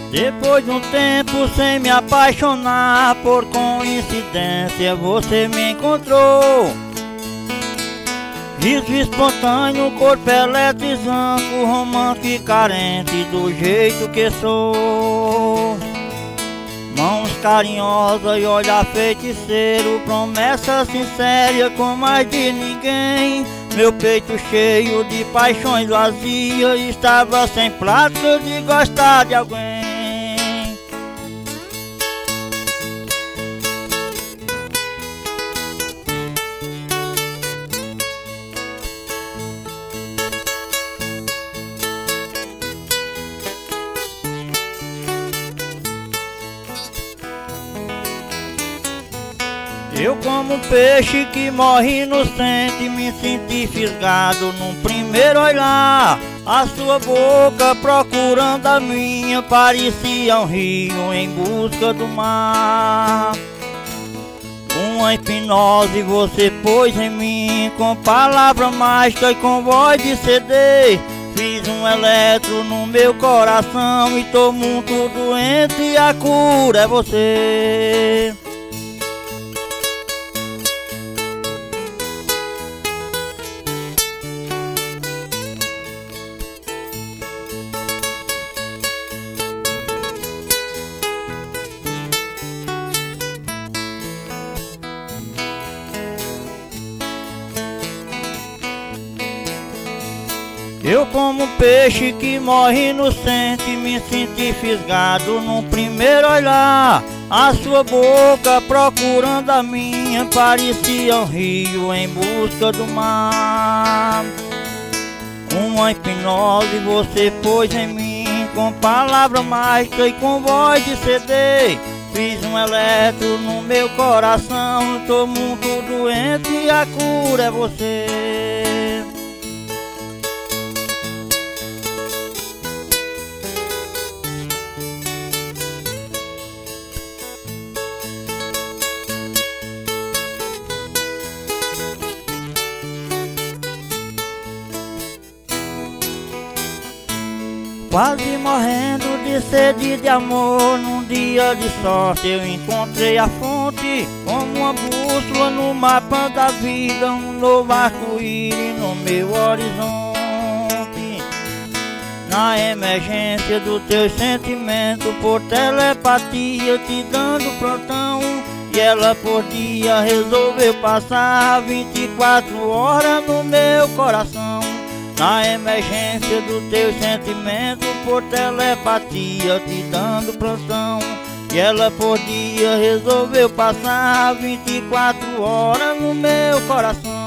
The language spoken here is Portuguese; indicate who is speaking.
Speaker 1: Depois de um tempo sem me apaixonar, por coincidência você me encontrou. Riso espontâneo, corpo eletrizando, romântico e carente do jeito que sou. Mãos carinhosas e olhar feiticeiro, promessa sincera com mais de ninguém. Meu peito cheio de paixões vazias, estava sem prática de gostar de alguém. Eu como um peixe que morre inocente, me senti fisgado num primeiro olhar. A sua boca procurando a minha, parecia um rio em busca do mar. Uma hipnose você pôs em mim, com palavra mágica e com voz de CD. Fiz um eletro no meu coração e tô muito doente e a cura é você. Eu como um peixe que morre inocente, me senti fisgado num primeiro olhar. A sua boca procurando a minha, parecia um rio em busca do mar. Uma hipnose você pôs em mim, com palavra mágica e com voz de CD. Fiz um eletro no meu coração, tô muito doente e a cura é você. Quase morrendo de sede de amor, num dia de sorte eu encontrei a fonte. Como uma bússola no mapa da vida, um novo arco-íris no meu horizonte. Na emergência do teu sentimento, por telepatia te dando plantão. E ela por dia resolveu passar 24 horas no meu coração. Na emergência do teu sentimento, por telepatia te dando plantão. E ela por dia resolveu passar 24 horas no meu coração.